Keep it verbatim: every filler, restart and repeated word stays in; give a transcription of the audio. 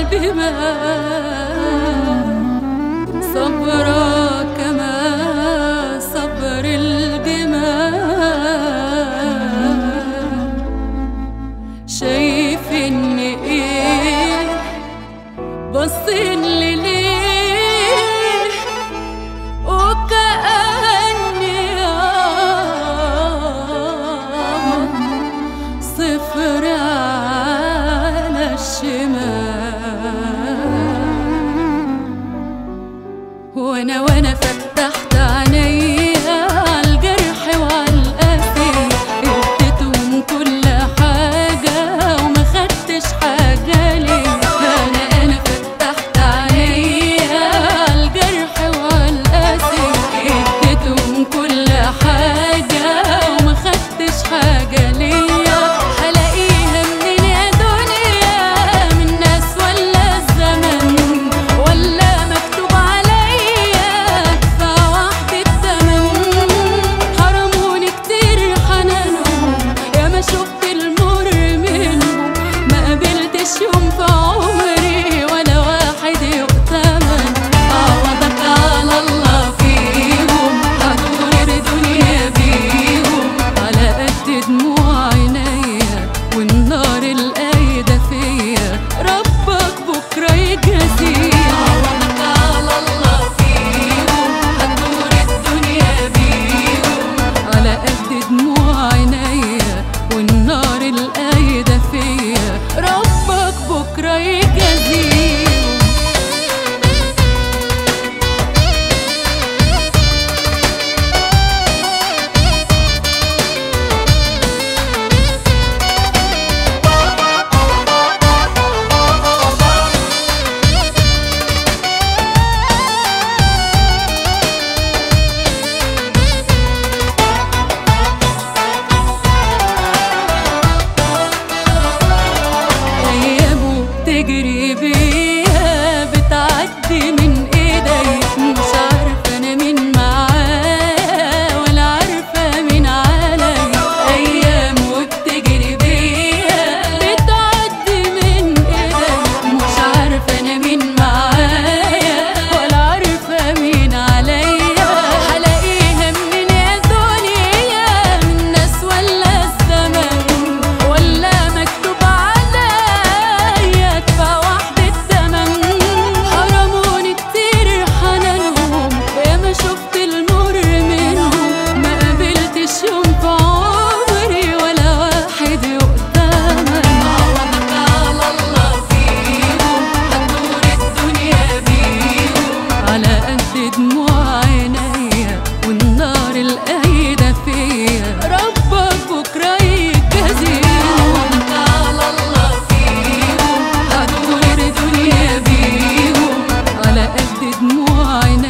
بما صبرا كما صبر الجمال. شايف ان ايه باصين لي ليه وكأني صفر على الشمال. وانا وانا فتحت عينيا عالجرح وعالقاسي، اديتهم كل حاجة وما خدتش حاجة ليا. انا انا فتحت عينيا عالجرح وعالقاسي، اديتهم كل حاجة وما خدتش حاجة ليا. تجري بيها بتعدي من ايدي، مش عارفه انا مين معايا ولا عارفه مين عليا. ايام وبتجري بيها بتعدي من ايدي، مش عارفه انا مين معايا ولا عارفه مين عليا. هلاقيها منين يا دنيا، من الناس ولا الزمن ولا مكتوب دموع عينيا والنار القايدة فيا. ربك بكرة يجازيهم، عوضك على الله فيهم، هتدور الدنيا بيهم على قد دموع عينيا.